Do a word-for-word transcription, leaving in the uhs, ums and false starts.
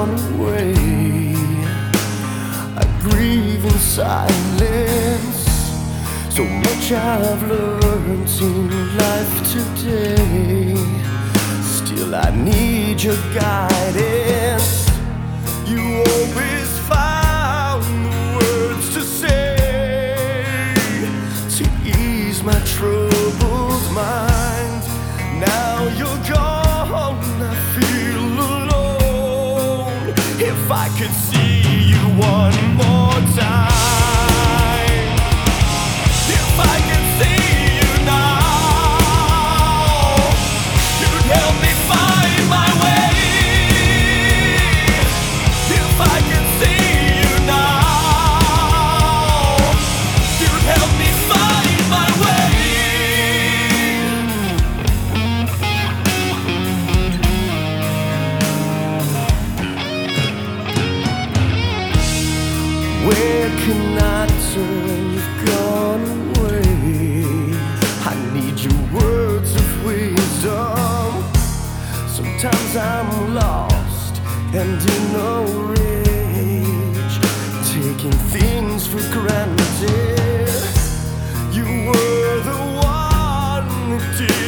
gone away. I grieve in silence. So much I've learned in life today. Still I need your guidance. You always found the words to say to ease my troubled mind. Now you're gone, I feel alone. If I could see you one more time, if I could see you now, you'd help me find my way. If I could see you now, you'd help me find my way. Where can I turn? You've gone away. I need your words of wisdom. Sometimes I'm lost and in a rage, taking things for granted. You were the one who did